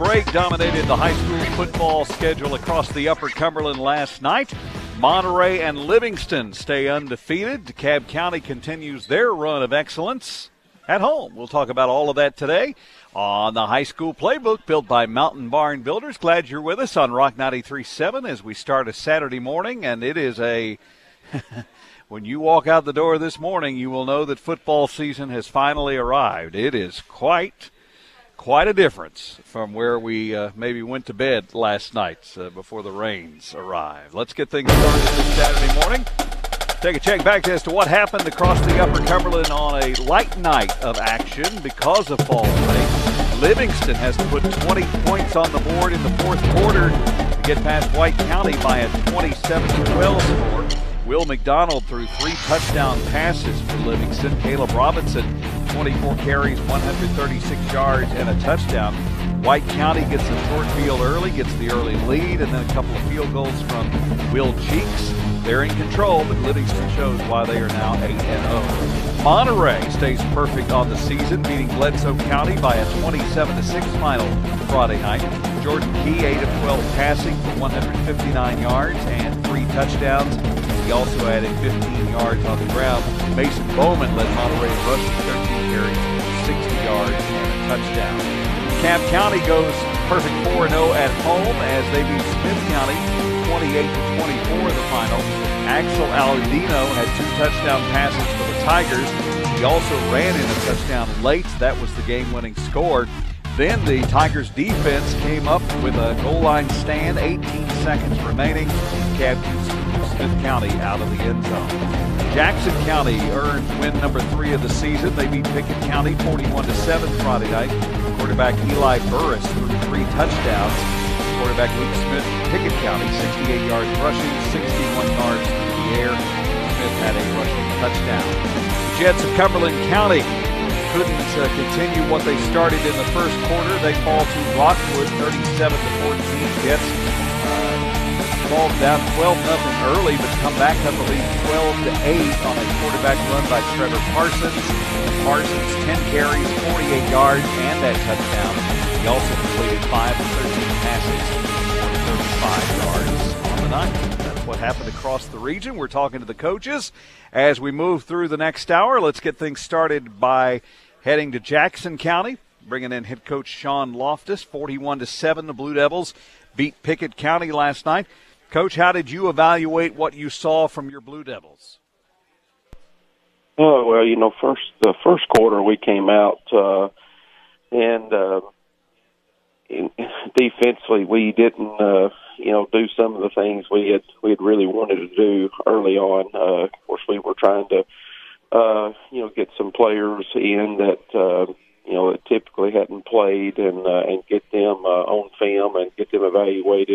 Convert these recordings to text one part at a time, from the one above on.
break dominated the high school football schedule across the Upper Cumberland last night. Monterey and Livingston stay undefeated. DeKalb County continues their run of excellence at home. We'll talk about all of that today on the High School Playbook, built by Mountain Barn Builders. Glad you're with us on Rock 93.7 as we start a Saturday morning, and it is a when you walk out the door this morning, you will know that football season has finally arrived. It is quite a difference from where we maybe went to bed last night before the rains arrived. Let's get things started this Saturday morning. Take a check back as to what happened across the Upper Cumberland on a light night of action because of fall rain. Livingston has to put 20 points on the board in the fourth quarter to get past White County by a 27-12 score. Will McDonald threw 3 touchdown passes for Livingston. Caleb Robinson, 24 carries, 136 yards, and a touchdown. White County gets a short field early, gets the early lead, and then a couple of field goals from Will Cheeks. They're in control, but Livingston shows why they are now 8-0. Monterey stays perfect on the season, beating Bledsoe County by a 27-6 final Friday night. Jordan Key, 8 of 12 passing for 159 yards and 3 touchdowns. He also added 15 yards on the ground. Mason Bowman led Monterey in rushing, 13 carries, 60 yards, and a touchdown. DeKalb County goes perfect 4-0 at home as they beat Smith County 28-24 in the final. Axel Aladino had 2 touchdown passes for the Tigers. He also ran in a touchdown late. That was the game-winning score. Then the Tigers defense came up with a goal line stand, 18 seconds remaining. DeKalb Smith County out of the end zone. Jackson County earned win number 3 of the season. They beat Pickett County 41-7 Friday night. Quarterback Eli Burris threw 3 touchdowns. Quarterback Luke Smith, Pickett County, 68 yards rushing, 61 yards through the air. Smith had a rushing touchdown. The Jets of Cumberland County couldn't continue what they started in the first quarter. They fall to Rockwood 37-14. Jets fall down 12-0 early, but come back up to lead 12-8 on a quarterback run by Trevor Parsons. Parsons, 10 carries, 48 yards, and that touchdown. He also completed 5 of 13 passes for 35 yards on the night. That's what happened across the region. We're talking to the coaches as we move through the next hour. Let's get things started by heading to Jackson County, bringing in head coach Sean Loftus. 41-7, the Blue Devils beat Pickett County last night. Coach, how did you evaluate what you saw from your Blue Devils? Oh, well, the first quarter we came out and defensively we didn't, do some of the things we had really wanted to do early on. Of course, we were trying to, get some players in that, that typically hadn't played and get them on film and get them evaluated.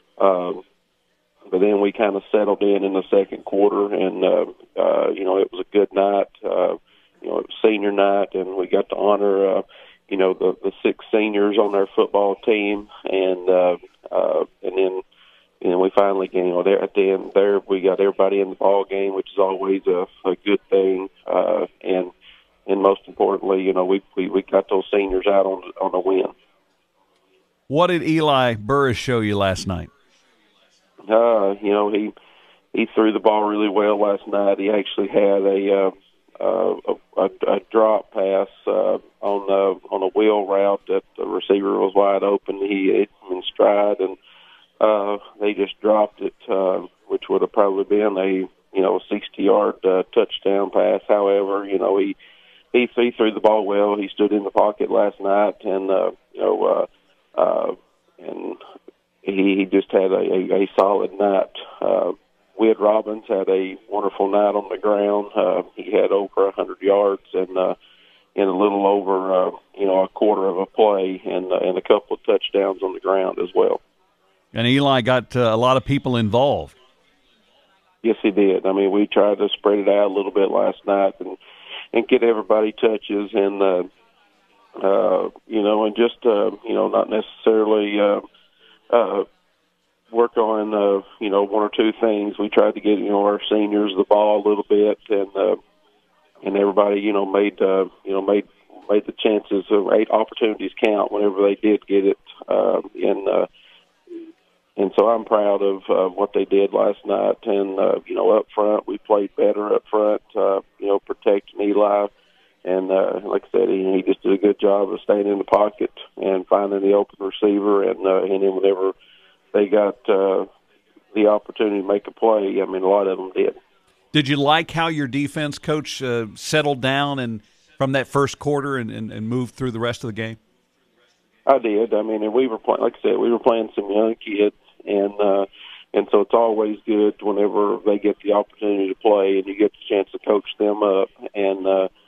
But then we kind of settled in the second quarter, and it was a good night. It was senior night, and we got to honor the 6 seniors on our football team, and then we finally there at the end there we got everybody in the ball game, which is always a good thing, and most importantly, we got those seniors out on a win. What did Eli Burris show you last night? He threw the ball really well last night. He actually had a drop pass on a wheel route that the receiver was wide open. He hit him in stride, and they just dropped it, which would have probably been a 60-yard touchdown pass. However, he threw the ball well. He stood in the pocket last night, and he just had a solid night. Whit Robbins had a wonderful night on the ground. He had over 100 yards and in a little over a quarter of a play and a couple of touchdowns on the ground as well. And Eli got a lot of people involved. Yes, he did. I mean, we tried to spread it out a little bit last night and get everybody touches and and just not necessarily work on, 1 or 2 things. We tried to get, our seniors the ball a little bit and everybody, made made the chances of 8 opportunities count whenever they did get it. And so I'm proud of what they did last night. And, up front, we played better up front, protecting Eli. And like I said, he just did a good job of staying in the pocket and finding the open receiver. And then whenever they got the opportunity to make a play, I mean, a lot of them did. Did you like how your defense coach settled down and from that first quarter and moved through the rest of the game? I did. I mean, and we were playing, like I said, we were playing some young kids, and so it's always good whenever they get the opportunity to play and you get the chance to coach them up. And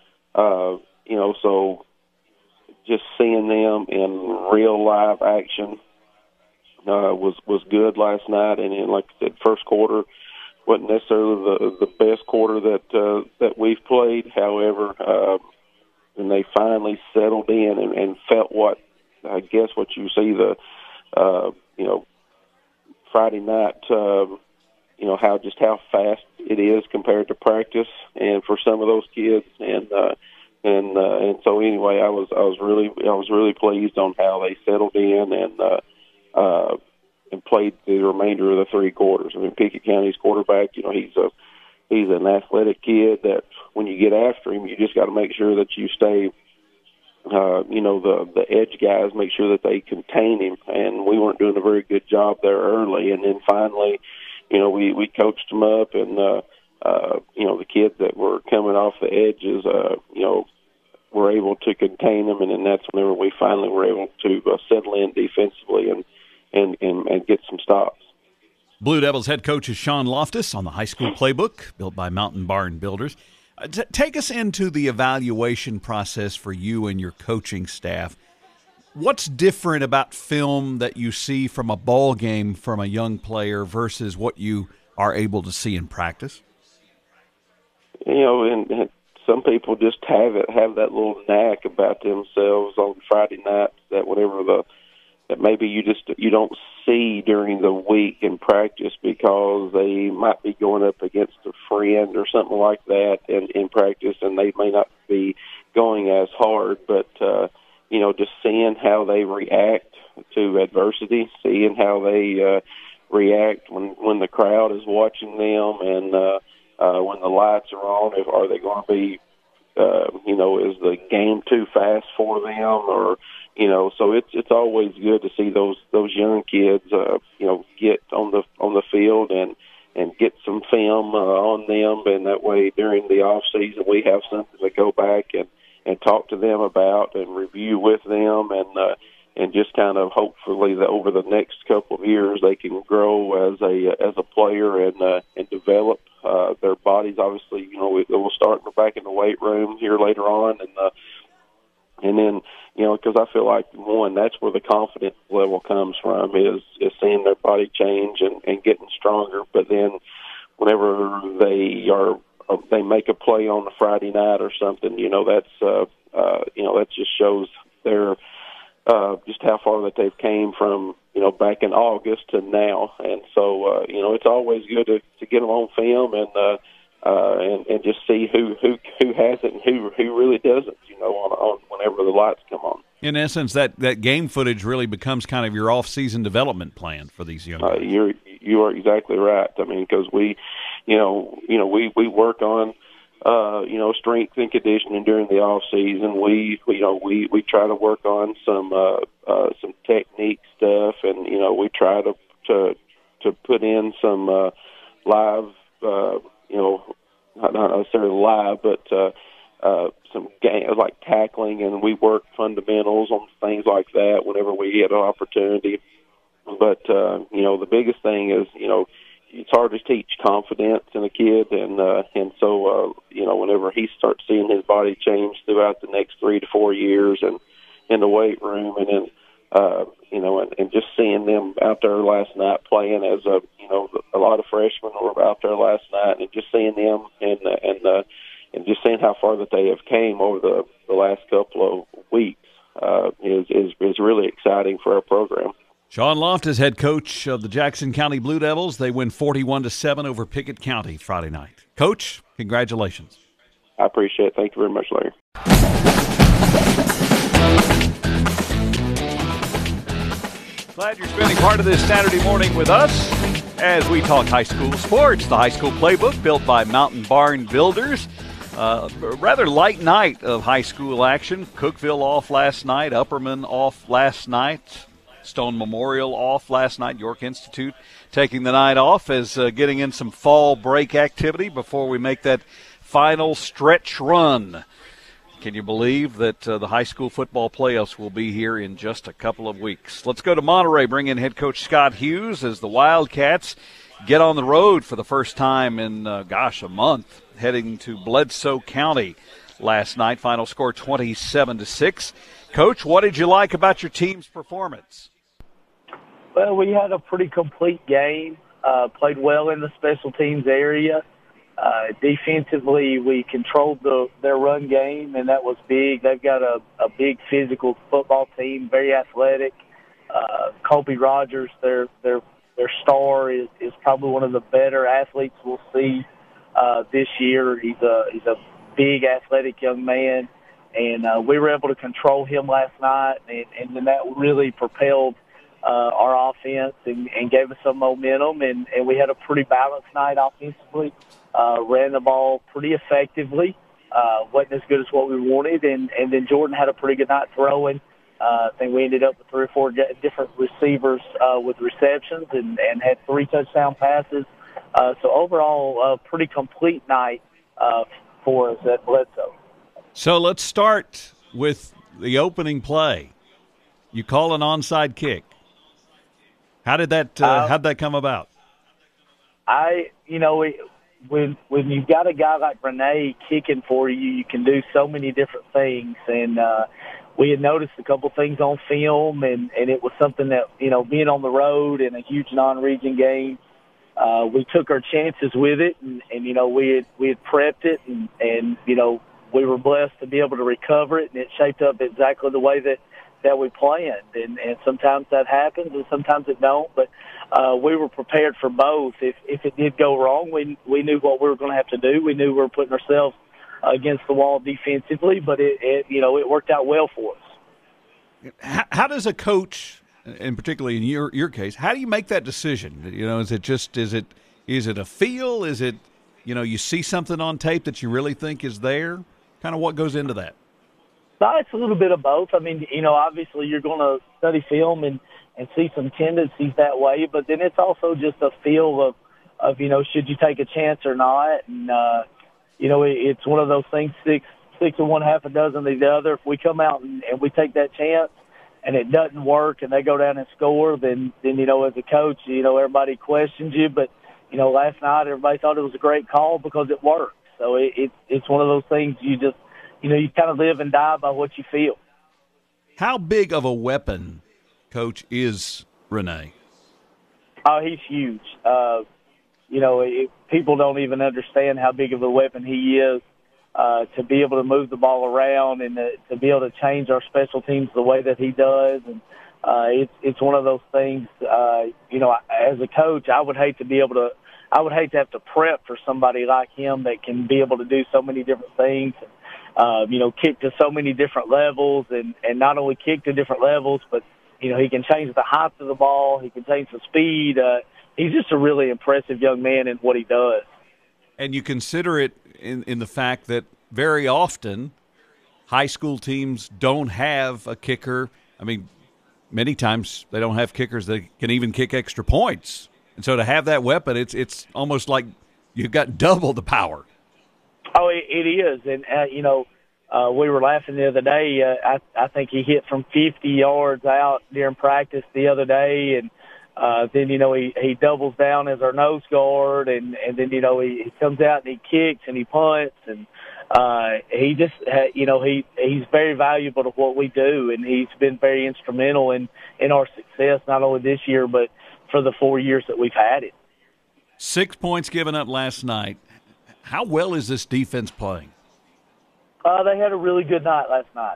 so just seeing them in real live action was good last night. And then, like I said, first quarter wasn't necessarily the best quarter that we've played. However, when they finally settled in and felt what you see Friday night, how fast it is compared to practice, and for some of those kids, and so anyway, I was really pleased on how they settled in and played the remainder of the 3 quarters. I mean, Pickett County's quarterback, he's an athletic kid that when you get after him, you just got to make sure that you stay. The edge guys make sure that they contain him, and we weren't doing a very good job there early. And then finally, we coached them up, and the kids that were coming off the edges, were able to contain them, and then that's whenever we finally were able to settle in defensively and get some stops. Blue Devils head coach is Sean Loftus on the high school playbook built by Mountain Barn Builders. Take us into the evaluation process for you and your coaching staff. What's different about film that you see from a ball game from a young player versus what you are able to see in practice? And some people just have that little knack about themselves on Friday night that that maybe you don't see during the week in practice because they might be going up against a friend or something like that in practice, and they may not be going as hard. But just seeing how they react to adversity, seeing how they react when the crowd is watching them, and when the lights are on, are they going to be is the game too fast for them, or so it's always good to see those young kids get on the field and get some film on them, and that way during the off season we have something to go back and talk to them about and review with them, and just kind of hopefully that over the next couple of years they can grow as a player and develop their bodies. Obviously, we'll start back in the weight room here later on, and then because I feel like that's where the confidence level comes from is seeing their body change and getting stronger. But then whenever they make a play on a Friday night or something, that just shows their just how far that they've came from back in August to now. And so it's always good to get them on film and just see who has it and who really doesn't, on whenever the lights come on. In essence, that game footage really becomes kind of your off-season development plan for these young guys. You are exactly right. I mean, because we work on strength and conditioning during the off season. We try to work on some technique stuff, and we try to put in some live, not necessarily live, but some game like tackling, and we work fundamentals on things like that whenever we get an opportunity. But the biggest thing is it's hard to teach confidence in a kid, and so whenever he starts seeing his body change throughout the next 3 to 4 years, and in the weight room, and then and just seeing them out there last night playing as a lot of freshmen were out there last night, and just seeing them and just seeing how far that they have came over the last couple of weeks is really exciting for our program. Sean Loftus, head coach of the Jackson County Blue Devils. They win 41-7 over Pickett County Friday night. Coach, congratulations. I appreciate it. Thank you very much, Larry. Glad you're spending part of this Saturday morning with us as we talk high school sports. The high school playbook built by Mountain Barn Builders. A rather light night of high school action. Cookeville off last night. Upperman off last night. Stone Memorial off last night. York Institute taking the night off as getting in some fall break activity before we make that final stretch run. Can you believe that the high school football playoffs will be here in just a couple of weeks? Let's go to Monterey, bring in head coach Scott Hughes as the Wildcats get on the road for the first time in, a month, heading to Bledsoe County last night. Final score 27-6. Coach, what did you like about your team's performance? Well, we had a pretty complete game, played well in the special teams area. Defensively, we controlled their run game, and that was big. They've got a big physical football team, very athletic. Colby Rogers, their star, is probably one of the better athletes we'll see this year. He's a big athletic young man, and we were able to control him last night, and then that really propelled our offense and gave us some momentum, and we had a pretty balanced night offensively. Ran the ball pretty effectively. Wasn't as good as what we wanted, and then Jordan had a pretty good night throwing. I think we ended up with 3 or 4 different receivers with receptions and had 3 touchdown passes. So overall, a pretty complete night for us at Bledsoe. So let's start with the opening play. You call an onside kick. How did that how'd that come about? When you've got a guy like Renee kicking for you, you can do so many different things. And we had noticed a couple things on film, and it was something that, being on the road in a huge non-region game, we took our chances with it, and we had prepped it, and we were blessed to be able to recover it, and it shaped up exactly the way that we planned. And sometimes that happens, and sometimes it don't, but we were prepared for both. If it did go wrong, we knew what we were going to have to do. We knew we were putting ourselves against the wall defensively, but it worked out well for us. How does a coach, and particularly in your case, how do you make that decision? Is it a feel? Is it, you see something on tape that you really think is there? Kind of what goes into that? No, it's a little bit of both. I mean, obviously you're going to study film and see some tendencies that way, but then it's also just a feel of should you take a chance or not? And, it's one of those things, six of one, half a dozen of the other. If we come out and we take that chance and it doesn't work and they go down and score, then as a coach, everybody questions you. But, last night everybody thought it was a great call because it worked. So it's one of those things you just, you kind of live and die by what you feel. How big of a weapon, Coach, is Renee? Oh, he's huge. People don't even understand how big of a weapon he is to be able to move the ball around and to be able to change our special teams the way that he does. And it's one of those things, as a coach, I would hate to have to prep for somebody like him that can be able to do so many different things. Kick to so many different levels, and not only kick to different levels, but, he can change the height of the ball. He can change the speed. He's just a really impressive young man in what he does. And you consider it in the fact that very often high school teams don't have a kicker. I mean, many times they don't have kickers that can even kick extra points. And so to have that weapon, it's almost like you've got double the power. Oh, it is. And, we were laughing the other day. I think he hit from 50 yards out during practice the other day. And then, he doubles down as our nose guard. And then, he comes out and he kicks and he punts. And he just, he's very valuable to what we do. And he's been very instrumental in our success, not only this year, but for the 4 years that we've had it. 6 points given up last night. How well is this defense playing? They had a really good night last night.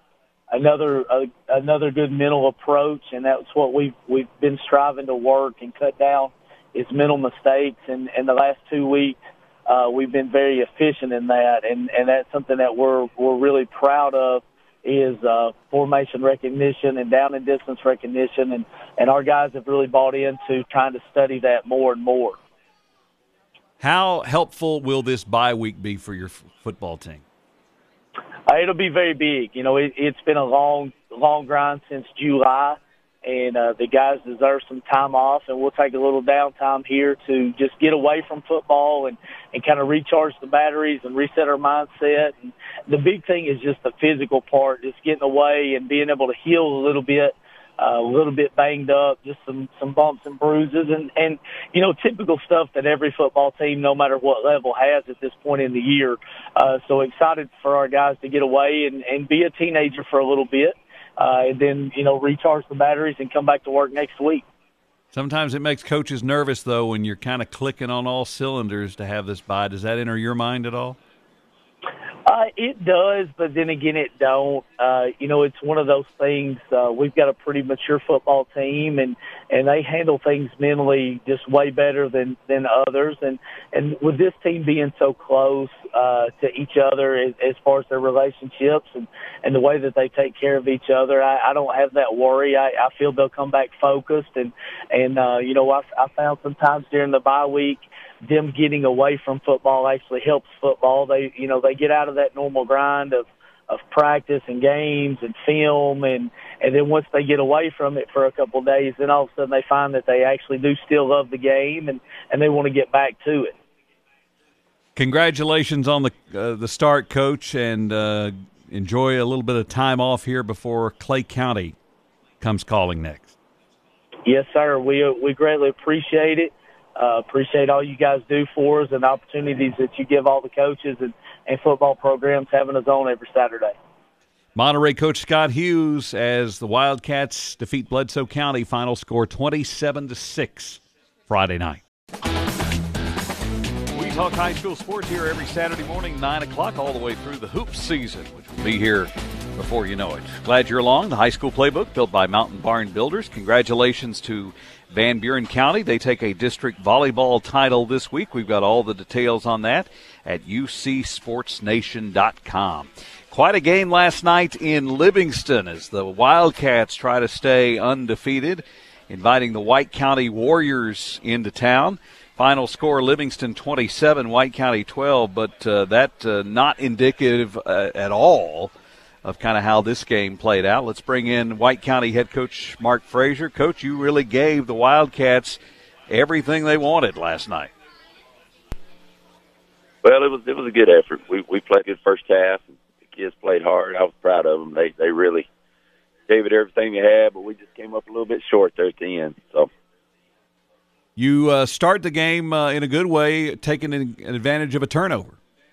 Another good mental approach, and that's what we've been striving to work and cut down is mental mistakes. And the last 2 weeks, we've been very efficient in that, and that's something that we're really proud of is formation recognition and down and distance recognition, and our guys have really bought into trying to study that more and more. How helpful will this bye week be for your football team? It'll be very big. You know, it's been a long grind since July, and the guys deserve some time off, and we'll take a little downtime here to just get away from football and kind of recharge the batteries and reset our mindset. And the big thing is just the physical part, just getting away and being able to heal a little bit banged up, just some bumps and bruises, and you know, typical stuff that every football team, no matter what level, has at this point in the year. So excited for our guys to get away and be a teenager for a little bit, and then, you know, recharge the batteries and come back to work next week. Sometimes it makes coaches nervous, though, when you're kind of clicking on all cylinders to have this bye. Does that enter your mind at all? It does, but then again, it don't. You know, it's one of those things. We've got a pretty mature football team, and they handle things mentally just way better than others. And with this team being so close to each other as far as their relationships and the way that they take care of each other, I don't have that worry. I feel they'll come back focused. And you know, I found sometimes during the bye week, them getting away from football actually helps football. They get out of that normal grind of practice and games and film, and then once they get away from it for a couple of days, then all of a sudden they find that they actually do still love the game and they want to get back to it. Congratulations on the start, Coach, and enjoy a little bit of time off here before Clay County comes calling next. Yes, sir. We greatly appreciate it. Appreciate all you guys do for us and the opportunities that you give all the coaches and football programs having us on every Saturday. Monterey coach Scott Hughes as the Wildcats defeat Bledsoe County. Final score 27-6 Friday night. We talk high school sports here every Saturday morning, 9 o'clock, all the way through the hoops season, which will be here before you know it. Glad you're along. The high school playbook built by Mountain Barn Builders. Congratulations to Van Buren County. They take a district volleyball title this week. We've got all the details on that at ucsportsnation.com. Quite a game last night in Livingston as the Wildcats try to stay undefeated, inviting the White County Warriors into town. Final score, Livingston 27, White County 12, but that not indicative at all of kind of how this game played out. Let's bring in White County head coach Mark Frazier. Coach, you really gave the Wildcats everything they wanted last night. Well, it was a good effort. We played good first half. The kids played hard. I was proud of them. They really gave it everything they had, but we just came up a little bit short there at the end. So you start the game in a good way, taking advantage of a turnover.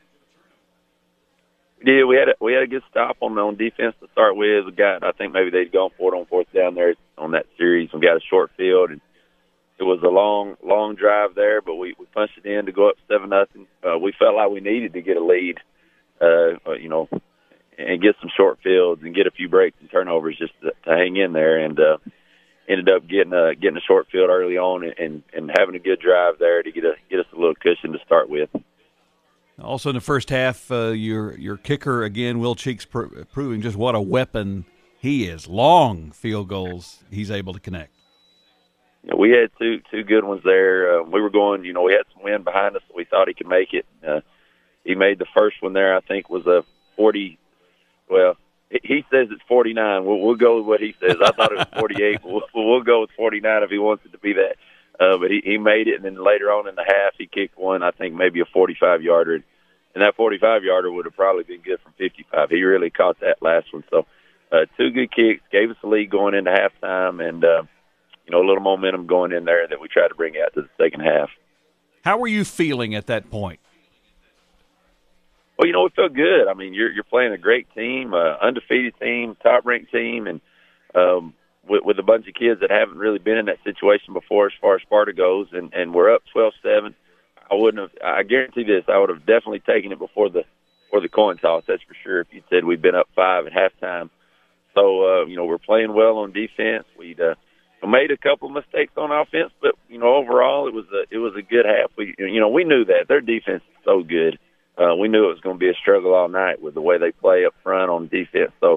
Yeah, we had a good stop on defense to start with. We got, I think maybe they'd gone for it on fourth down there on that series. We got a short field, and it was a long drive there, but we punched it in to go up 7-0. We felt like we needed to get a lead, you know, and get some short fields and get a few breaks and turnovers just to hang in there, and ended up getting a short field early on and having a good drive there to get us a little cushion to start with. Also in the first half, your kicker, again, Will Cheeks, proving just what a weapon he is. Long field goals he's able to connect. We had two good ones there. We were going, you know, we had some wind behind us, so we thought he could make it. He made the first one there, I think, was a 40. Well, he says it's 49. We'll go with what he says. I thought it was 48. We'll go with 49 if he wants it to be that. But he made it, and then later on in the half, he kicked one, I think maybe a 45-yarder. And that 45-yarder would have probably been good from 55. He really caught that last one. So two good kicks, gave us the lead going into halftime, and, you know, a little momentum going in there that we tried to bring out to the second half. How were you feeling at that point? Well, you know, it felt good. I mean, you're playing a great team, undefeated team, top-ranked team, and with a bunch of kids that haven't really been in that situation before as far as Sparta goes, and we're up 12-7. I guarantee this, I would have definitely taken it before the coin toss, that's for sure, if you said we'd been up 5 at halftime. So, you know, we're playing well on defense. We'd made a couple of mistakes on offense, but, you know, overall it was a good half. We knew that. Their defense is so good. We knew it was going to be a struggle all night with the way they play up front on defense. So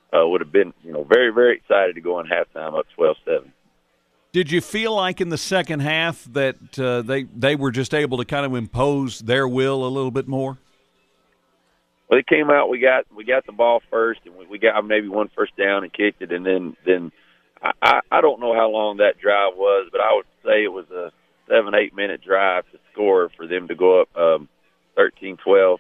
would have been, very, very excited to go in halftime up 12-7. Did you feel like in the second half that they were just able to kind of impose their will a little bit more? Well, it came out. We got the ball first, and we got maybe one first down and kicked it, and then I don't know how long that drive was, but I would say it was a 7-8 minute drive to score for them to go up 13-12.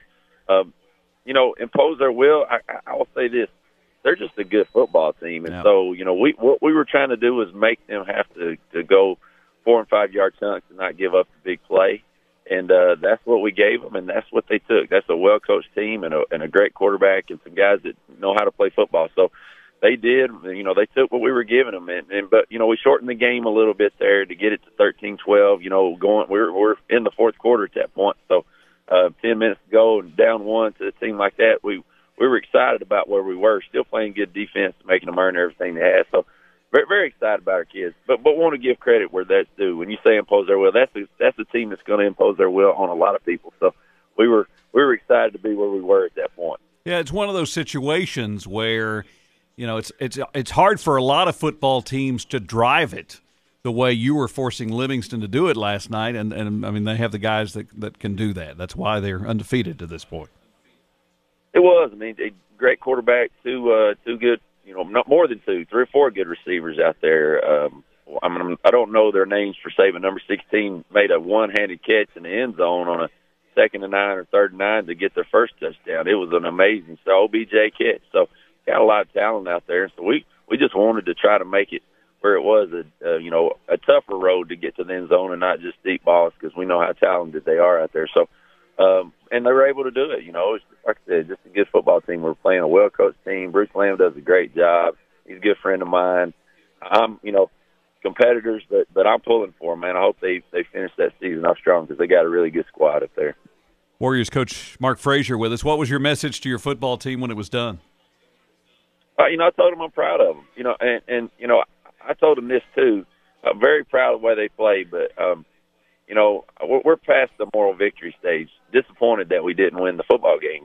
Impose their will. I will say this: they're just a good football team, and so what we were trying to do was make them have to go 4 and 5 yard chunks and not give up the big play. And that's what we gave them, and that's what they took. That's a well-coached team and a great quarterback and some guys that know how to play football. So they did, they took what we were giving them. But we shortened the game a little bit there to get it to 13-12. We're in the fourth quarter at that point. So 10 minutes to go and down one to a team like that, we were excited about where we were, still playing good defense, making them earn everything they had. So very, very excited about our kids, but want to give credit where that's due. When you say impose their will, that's a team that's going to impose their will on a lot of people. So we were excited to be where we were at that point. Yeah, it's one of those situations where it's hard for a lot of football teams to drive it the way you were forcing Livingston to do it last night, and I mean they have the guys that can do that. That's why they're undefeated to this point. It was. I mean, a great quarterback, two good. Not more than 2, 3 or 4 good receivers out there. I don't know their names for say, but number 16 made a one-handed catch in the end zone on a 2nd and 9 or 3rd and 9 to get their first touchdown. It was an amazing OBJ catch. So got a lot of talent out there. So we just wanted to try to make it where it was a tougher road to get to the end zone and not just deep balls because we know how talented they are out there. So. And they were able to do it. It's, like I said, just a good football team. We're playing a well-coached team. Bruce Lamb does a great job. He's a good friend of mine. I'm, competitors, but I'm pulling for them, man. I hope they finish that season off strong because they got a really good squad up there. Warriors coach Mark Frazier with us. What was your message to your football team when it was done? I told them I'm proud of them. And I told them this too. I'm very proud of the way they played, but we're past the moral victory stage. Disappointed that we didn't win the football game.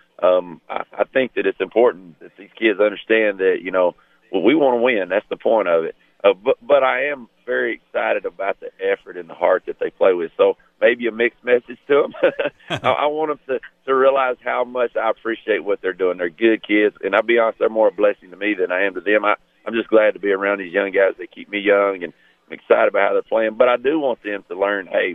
I think that it's important that these kids understand that, we want to win. That's the point of it. But I am very excited about the effort and the heart that they play with. So maybe a mixed message to them. I want them to realize how much I appreciate what they're doing. They're good kids, and I'll be honest, they're more a blessing to me than I am to them. I'm just glad to be around these young guys. They keep me young, and I'm excited about how they're playing. But I do want them to learn, hey,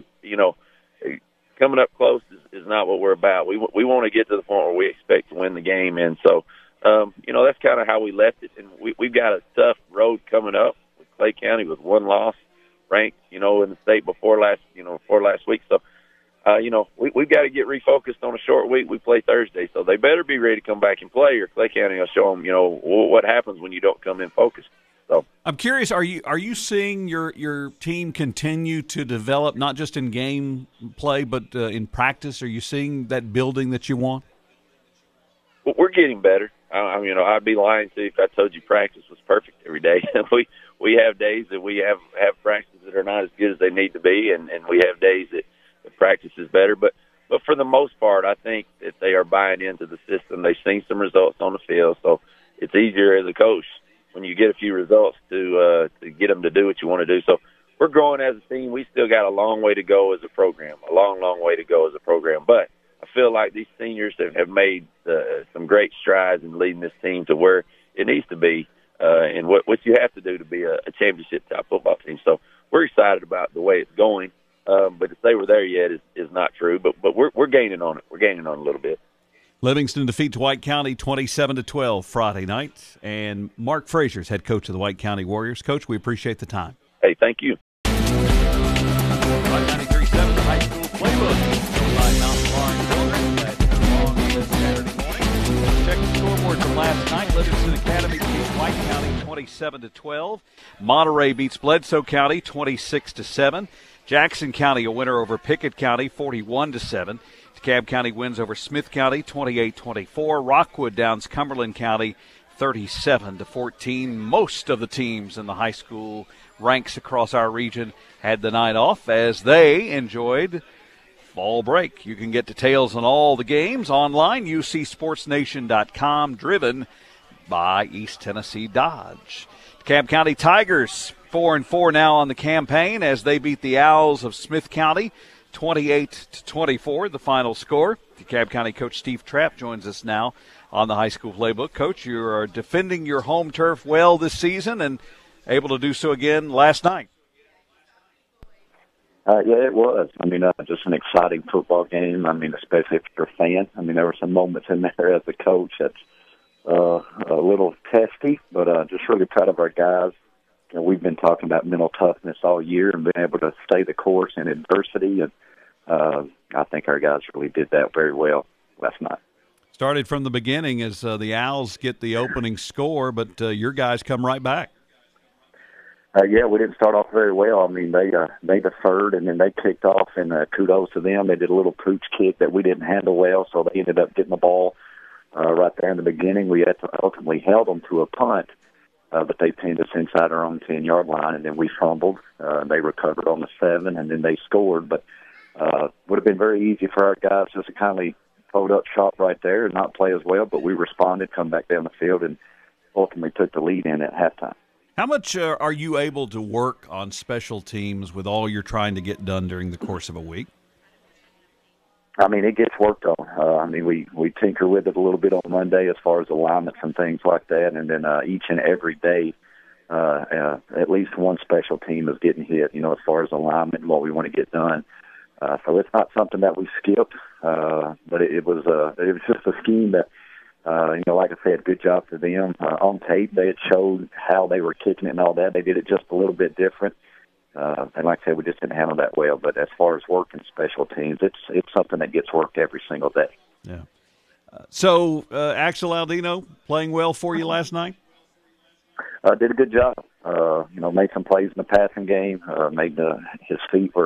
coming up close is not what we're about. We want to get to the point where we expect to win the game. And so, that's kind of how we left it. And we've got a tough road coming up with Clay County with 1 loss, ranked, in the state before last week. So, we've got to get refocused on a short week. We play Thursday, so they better be ready to come back and play, or Clay County will show them, what happens when you don't come in focused. So I'm curious, are you seeing your team continue to develop, not just in game play, but in practice? Are you seeing that building that you want? Well, we're getting better. I'd be lying to you if I told you practice was perfect every day. we have days that we have practices that are not as good as they need to be, and we have days that the practice is better. But for the most part, I think that they are buying into the system. They've seen some results on the field, so it's easier as a coach when you get a few results to get them to do what you want to do. So we're growing as a team. We still got a long way to go as a program, long way to go as a program. But I feel like these seniors have made some great strides in leading this team to where it needs to be and what you have to do to be a championship-type football team. So we're excited about the way it's going. But to say we're there yet is not true. But we're gaining on it. We're gaining on it a little bit. Livingston defeats White County 27-12 Friday night. And Mark Frazier's head coach of the White County Warriors. Coach, we appreciate the time. Hey, thank you. 93.7, the high school playbook. By Mountain Barn Children. That's along this Saturday morning. Check the scoreboard from last night. Livingston Academy beats White County 27-12. Monterey beats Bledsoe County 26-7. Jackson County a winner over Pickett County 41-7. DeKalb County wins over Smith County 28-24. Rockwood downs Cumberland County 37-14. Most of the teams in the high school ranks across our region had the night off as they enjoyed fall break. You can get details on all the games online, ucsportsnation.com, driven by East Tennessee Dodge. DeKalb County Tigers 4-4 now on the campaign as they beat the Owls of Smith County 28-24, the final score. DeKalb County coach Steve Trapp joins us now on the High School Playbook. Coach, you are defending your home turf well this season and able to do so again last night. Yeah, it was. I mean, just an exciting football game. I mean, especially if you're a fan. I mean, there were some moments in there as a coach that's a little testy, but just really proud of our guys. You know, we've been talking about mental toughness all year and being able to stay the course in adversity, and I think our guys really did that very well last night. Started from the beginning as the Owls get the opening score, but your guys come right back. Yeah, we didn't start off very well. I mean, they deferred, and then they kicked off, and kudos to them. They did a little pooch kick that we didn't handle well, so they ended up getting the ball right there in the beginning. We ultimately held them to a punt, but they pinned us inside our own 10-yard line, and then we fumbled. They recovered on the 7, and then they scored. But would have been very easy for our guys just to kind of hold up shop right there and not play as well, but we responded, come back down the field, and ultimately took the lead in at halftime. How much are you able to work on special teams with all you're trying to get done during the course of a week? I mean, it gets worked on. I mean, we tinker with it a little bit on Monday as far as alignments and things like that, and then each and every day, at least one special team is getting hit, you know, as far as alignment and what we want to get done. So it's not something that we skipped, but it was just a scheme that, you know, like I said, good job to them. On tape, they had showed how they were kicking it and all that. They did it just a little bit different. And like I said, we just didn't handle that well. But as far as working special teams, it's something that gets worked every single day. Yeah. So Axel Aldino playing well for you last night? Did a good job. You know, made some plays in the passing game. Made his feet were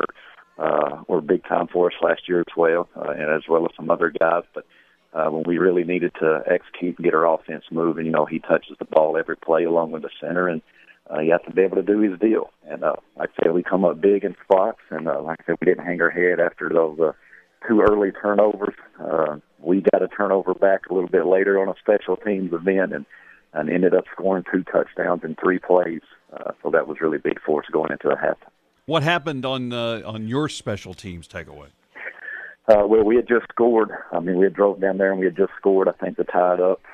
big time for us last year as well, and as well as some other guys. But when we really needed to execute and get our offense moving, you know, he touches the ball every play along with the center, and you have to be able to do his deal. And like I said, we come up big in spots, and like I said, we didn't hang our head after those 2 early turnovers. We got a turnover back a little bit later on a special teams event, and ended up scoring 2 touchdowns in 3 plays. So that was really big for us going into the halftime. What happened on your special teams takeaway? Well, we had just scored. I mean, we had drove down there and we had just scored, I think, to tie it up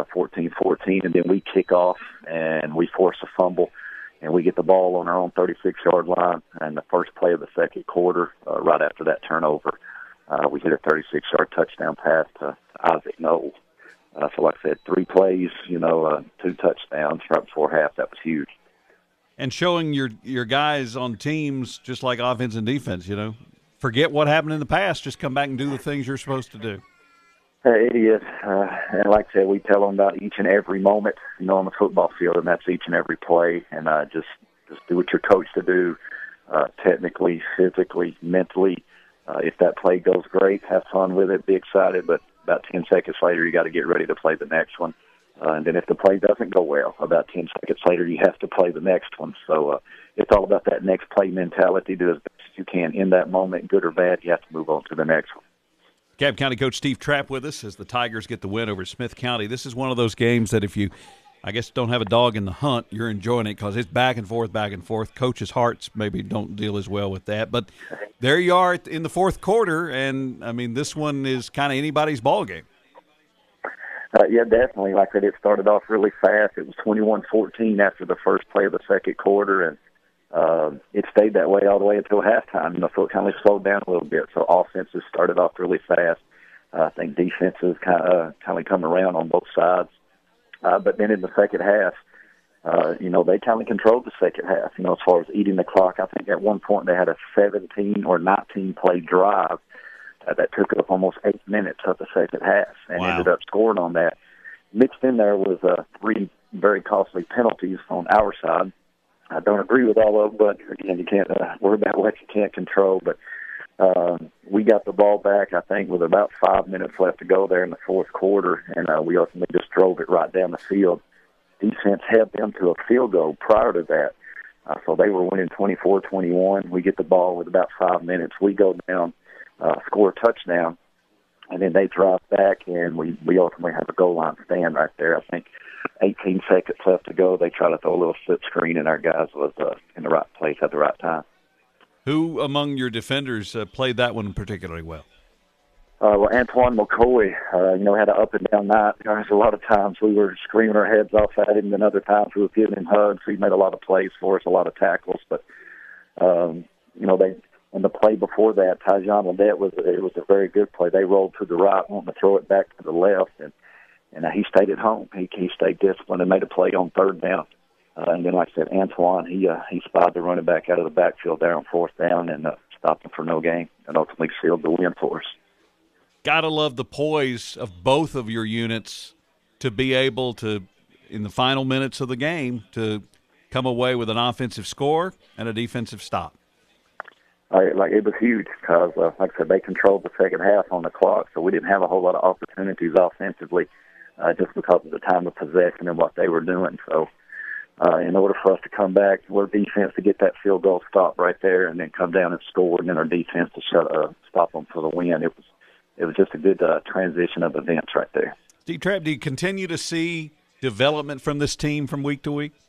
14-14, and then we kick off and we force a fumble, and we get the ball on our own 36-yard line, and the first play of the second quarter, right after that turnover, we hit a 36-yard touchdown pass to Isaac Knoll. So like I said, 3 plays, you know, 2 touchdowns right before half. That was huge. And showing your guys on teams, just like offense and defense, you know, forget what happened in the past. Just come back and do the things you're supposed to do. It is. And like I said, we tell them about each and every moment, you know, on the football field, and that's each and every play. And just do what you're coached to do, technically, physically, mentally. If that play goes great, have fun with it, be excited. But about 10 seconds later, you got to get ready to play the next one. And then if the play doesn't go well, about 10 seconds later, you have to play the next one. So it's all about that next play mentality. Do as best as you can in that moment, good or bad. You have to move on to the next one. DeKalb County coach Steve Trapp with us as the Tigers get the win over Smith County. This is one of those games that if you, I guess, don't have a dog in the hunt, you're enjoying it because it's back and forth, back and forth. Coaches' hearts maybe don't deal as well with that. But there you are in the fourth quarter, and, I mean, this one is kind of anybody's ball game. Yeah, definitely. Like I said, it started off really fast. It was 21-14 after the first play of the second quarter, and it stayed that way all the way until halftime. You know, so it kind of slowed down a little bit. So offenses started off really fast. I think defenses kind of come around on both sides. But then in the second half, you know, they kind of controlled the second half, you know, as far as eating the clock. I think at one point they had a 17 or 19-play drive that took up almost 8 minutes of the second half and ended up scoring on that. Mixed in there was 3 very costly penalties on our side. I don't agree with all of them, but, again, you can't worry about what you can't control. But we got the ball back, I think, with about 5 minutes left to go there in the fourth quarter, and we ultimately just drove it right down the field. Defense held them to a field goal prior to that. So they were winning 24-21. We get the ball with about 5 minutes. We go down, score a touchdown, and then they drive back, and we ultimately have a goal line stand right there. I think 18 seconds left to go. They try to throw a little slip screen, and our guys was in the right place at the right time. Who among your defenders played that one particularly well? Well, Antoine McCoy, had an up and down night. There's a lot of times we were screaming our heads off at him, and other times we were giving him hugs. He made a lot of plays for us, a lot of tackles. But, and the play before that, Tyjon Ledet, it was a very good play. They rolled to the right, wanting to throw it back to the left, and he stayed at home. He stayed disciplined and made a play on third down. And then, like I said, Antoine, he spied the running back out of the backfield there on fourth down and stopped him for no gain and ultimately sealed the win for us. Gotta love the poise of both of your units to be able to, in the final minutes of the game, to come away with an offensive score and a defensive stop. It was huge because, like I said, they controlled the second half on the clock, so we didn't have a whole lot of opportunities offensively just because of the time of possession and what they were doing. So in order for us to come back, our defense to get that field goal stop right there and then come down and score, and then our defense to stop them for the win, it was just a good transition of events right there. Steve Trapp, do you continue to see development from this team from week to week?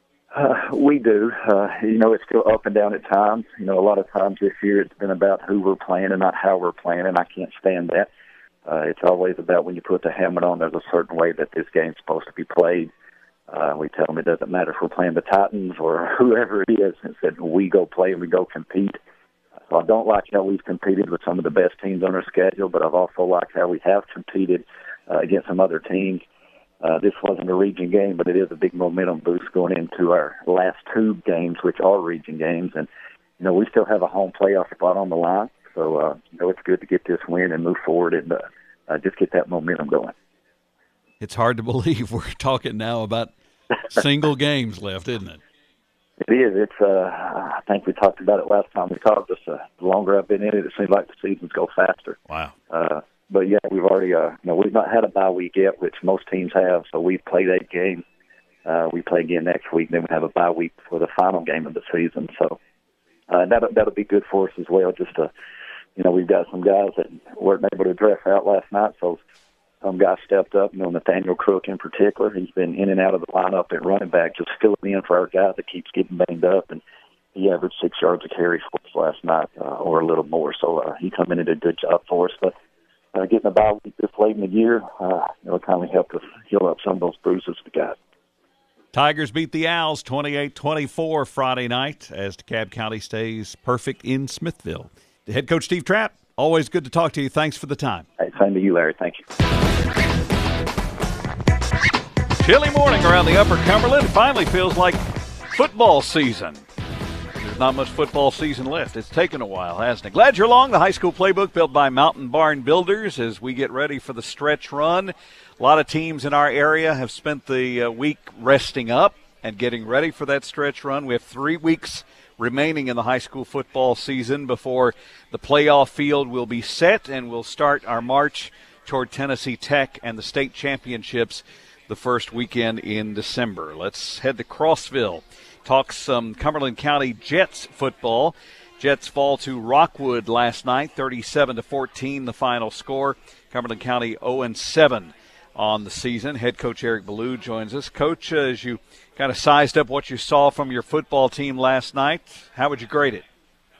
We do. It's still up and down at times. A lot of times this year it's been about who we're playing and not how we're playing, and I can't stand that. It's always about when you put the helmet on, there's a certain way that this game's supposed to be played. We tell them it doesn't matter if we're playing the Titans or whoever it is. It said we go play and we go compete. So I don't like how we've competed with some of the best teams on our schedule, but I've also liked how we have competed against some other teams. This wasn't a region game, but it is a big momentum boost going into our last two games, which are region games. And, we still have a home playoff spot on the line. So, it's good to get this win and move forward and just get that momentum going. It's hard to believe we're talking now about single games left, isn't it? It is. It's. I think we talked about it last time we talked. Just the longer I've been in it seems like the seasons go faster. Wow. But yeah, we've already. We've not had a bye week yet, which most teams have. So we've played 8 games. We play again next week. Then we have a bye week for the final game of the season. So that'll be good for us as well. Just to, we've got some guys that weren't able to dress out last night, so some guys stepped up. Nathaniel Crook in particular, he's been in and out of the lineup at running back, just filling in for our guy that keeps getting banged up, and he averaged 6 yards a carry for us last night, or a little more. So he come in and did a good job for us. But getting a bye week this late in the year, it'll kind of help us heal up some of those bruises we got. Tigers beat the Owls 28-24 Friday night as DeKalb County stays perfect in Smithville. Head coach Steve Trapp, always good to talk to you. Thanks for the time. Hey, same to you, Larry. Thank you. Chilly morning around the Upper Cumberland. Finally feels like football season. There's not much football season left. It's taken a while, hasn't it? Glad you're along. The high school playbook built by Mountain Barn Builders as we get ready for the stretch run. A lot of teams in our area have spent the week resting up and getting ready for that stretch run. We have 3 weeks remaining in the high school football season before the playoff field will be set, and we'll start our march toward Tennessee Tech and the state championships the first weekend in December. Let's head to Crossville. Talk some Cumberland County Jets football. Jets fall to Rockwood last night, 37-14 the final score. Cumberland County 0-7 on the season. Head coach Eric Ballou joins us. Coach, as you kind of sized up what you saw from your football team last night, how would you grade it?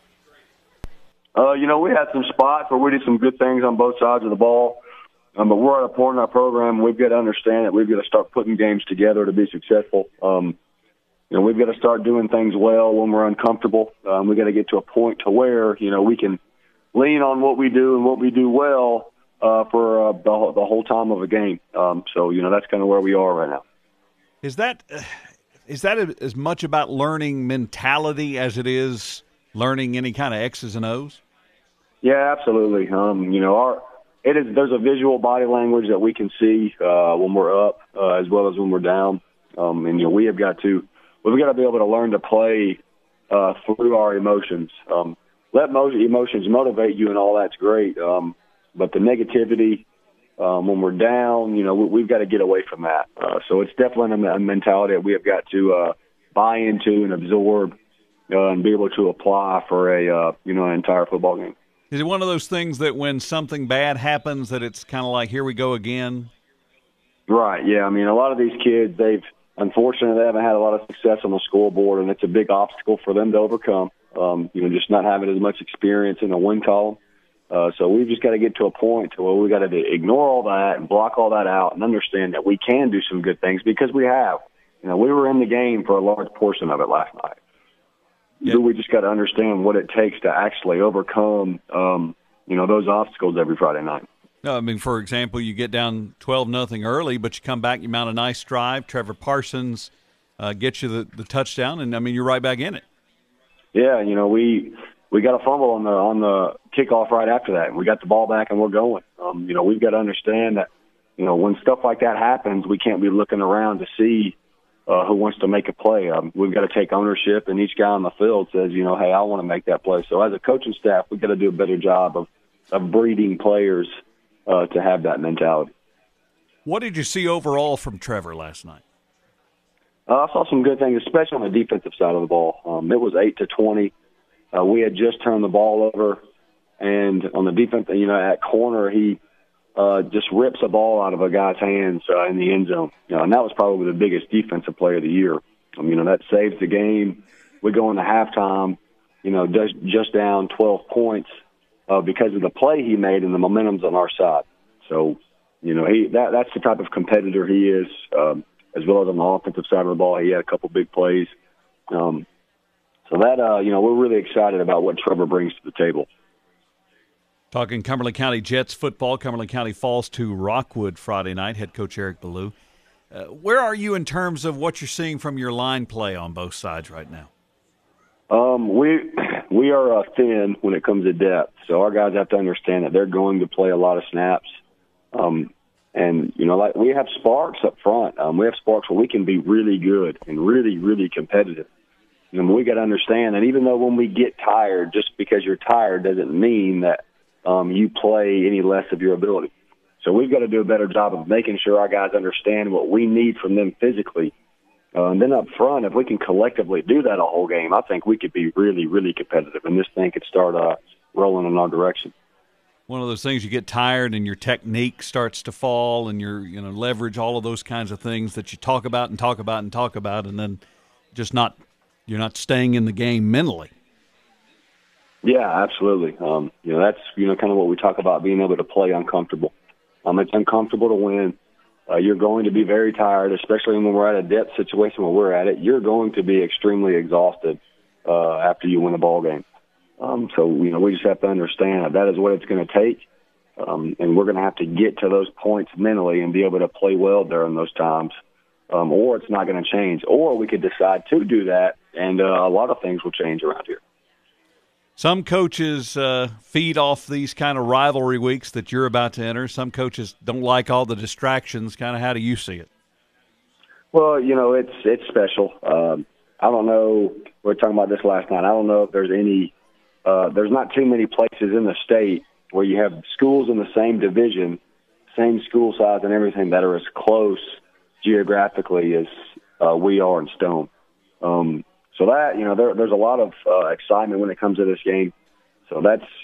We had some spots where we did some good things on both sides of the ball. But we're at a point in our program, we've got to understand that we've got to start putting games together to be successful. We've got to start doing things well when we're uncomfortable. We've got to get to a point to where, we can lean on what we do and what we do well for the whole time of a game. That's kind of where we are right now. Is that as much about learning mentality as it is learning any kind of X's and O's? Yeah, absolutely. There's a visual body language that we can see when we're up as well as when we're down. We've got to be able to learn to play through our emotions. Let emotions motivate you and all that's great. But the negativity, when we're down, we've got to get away from that. So it's definitely a mentality that we have got to buy into and absorb and be able to apply for an entire football game. Is it one of those things that when something bad happens that it's kind of like, here we go again? Right, yeah. I mean, a lot of these kids, unfortunately, they haven't had a lot of success on the scoreboard, and it's a big obstacle for them to overcome, just not having as much experience in the win column. So we've just got to get to a point to where we got to ignore all that and block all that out and understand that we can do some good things because we have. We were in the game for a large portion of it last night. Yeah. So we just got to understand what it takes to actually overcome, those obstacles every Friday night. No, I mean, for example, you get down 12-0 early, but you come back, you mount a nice drive. Trevor Parsons gets you the touchdown, and, I mean, you're right back in it. Yeah, we got a fumble on the kickoff right after that, and we got the ball back and we're going. We've got to understand that, when stuff like that happens, we can't be looking around to see who wants to make a play. We've got to take ownership, and each guy on the field says, hey, I want to make that play. So as a coaching staff, we've got to do a better job of breeding players to have that mentality. What did you see overall from Trevor last night? I saw some good things, especially on the defensive side of the ball. It was 8-20. We had just turned the ball over, and on the defense, at corner, he just rips a ball out of a guy's hands in the end zone. And that was probably the biggest defensive play of the year. That saves the game. We go into halftime, just down 12 points because of the play he made, and the momentum's on our side. So, that's the type of competitor he is, as well as on the offensive side of the ball. He had a couple big plays. So that, we're really excited about what Trevor brings to the table. Talking Cumberland County Jets football, Cumberland County falls to Rockwood Friday night, head coach Eric Ballou. Where are you in terms of what you're seeing from your line play on both sides right now? We are thin when it comes to depth, so our guys have to understand that they're going to play a lot of snaps. And, we have sparks up front. We have sparks where we can be really good and really, really competitive. We got to understand that even though when we get tired, just because you're tired doesn't mean that you play any less of your ability. So we've got to do a better job of making sure our guys understand what we need from them physically. And then up front, if we can collectively do that a whole game, I think we could be really, really competitive, and this thing could start rolling in our direction. One of those things, you get tired and your technique starts to fall and your leverage, all of those kinds of things that you talk about, and then just you're not staying in the game mentally. Yeah, absolutely. That's kind of what we talk about, being able to play uncomfortable. It's uncomfortable to win. You're going to be very tired, especially when we're at a depth situation where we're at it. You're going to be extremely exhausted after you win a ball game. So we just have to understand that is what it's going to take, and we're going to have to get to those points mentally and be able to play well during those times, or it's not going to change. Or we could decide to do that, and a lot of things will change around here. Some coaches feed off these kind of rivalry weeks that you're about to enter. Some coaches don't like all the distractions. Kind of how do you see it? Well, it's special. I don't know. We were talking about this last night. I don't know if there's any there's not too many places in the state where you have schools in the same division, same school size and everything, that are as close geographically as we are in Stone. So that, there's a lot of excitement when it comes to this game. So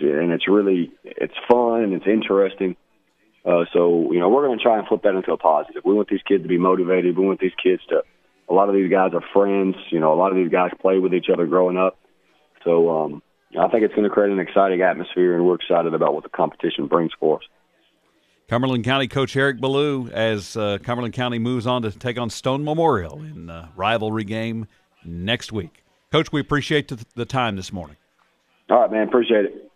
it's fun and it's interesting. So we're going to try and flip that into a positive. We want these kids to be motivated. We want these kids a lot of these guys are friends. A lot of these guys play with each other growing up. So I think it's going to create an exciting atmosphere, and we're excited about what the competition brings for us. Cumberland County coach Eric Ballou as Cumberland County moves on to take on Stone Memorial in a rivalry game next week. Coach, we appreciate the time this morning. All right, man. Appreciate it.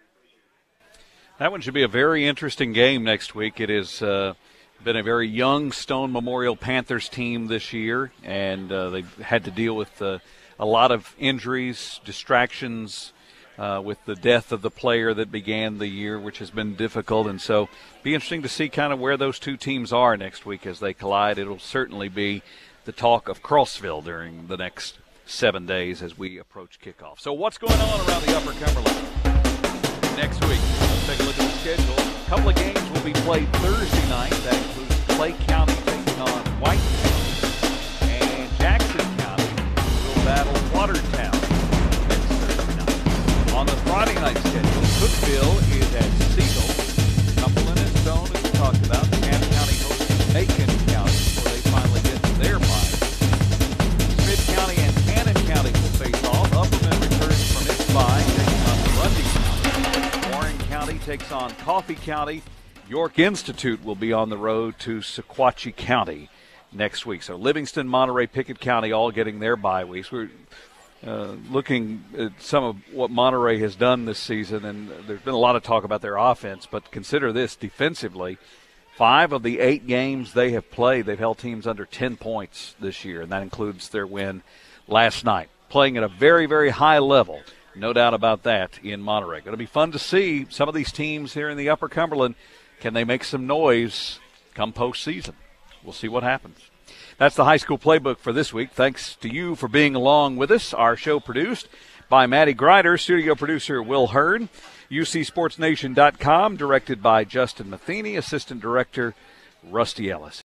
That one should be a very interesting game next week. It has been a very young Stone Memorial Panthers team this year, and they've had to deal with a lot of injuries, distractions, with the death of the player that began the year, which has been difficult. And so be interesting to see kind of where those two teams are next week as they collide. It'll certainly be the talk of Crossville during the next 7 days as we approach kickoff. So what's going on around the Upper Cumberland next week? Let's take a look at the schedule. A couple of games will be played Thursday night. That includes Clay County taking on White County, and Jackson County will battle Watertown next Thursday night. On the Friday night schedule, Cook Batesville is at Siegel. Cumberland and Stone, as we talked about. DeKalb County hosting Macon County before they finally get to their bye. Smith County and Cannon County will face off. Upperman returns from its bye, taking on Grundy County. Warren County takes on Coffee County. York Institute will be on the road to Sequatchie County next week. So Livingston, Monterey, Pickett County all getting their bye weeks. We're looking at some of what Monterey has done this season, and there's been a lot of talk about their offense, but consider this defensively. 5 of the 8 games they have played, they've held teams under 10 points this year, and that includes their win last night. Playing at a very, very high level, no doubt about that, in Monterey. Going to be fun to see some of these teams here in the Upper Cumberland. Can they make some noise come postseason? We'll see what happens. That's the high school playbook for this week. Thanks to you for being along with us. Our show produced by Maddie Grider, studio producer Will Hearn, UCSportsNation.com, directed by Justin Matheny, assistant director Rusty Ellis.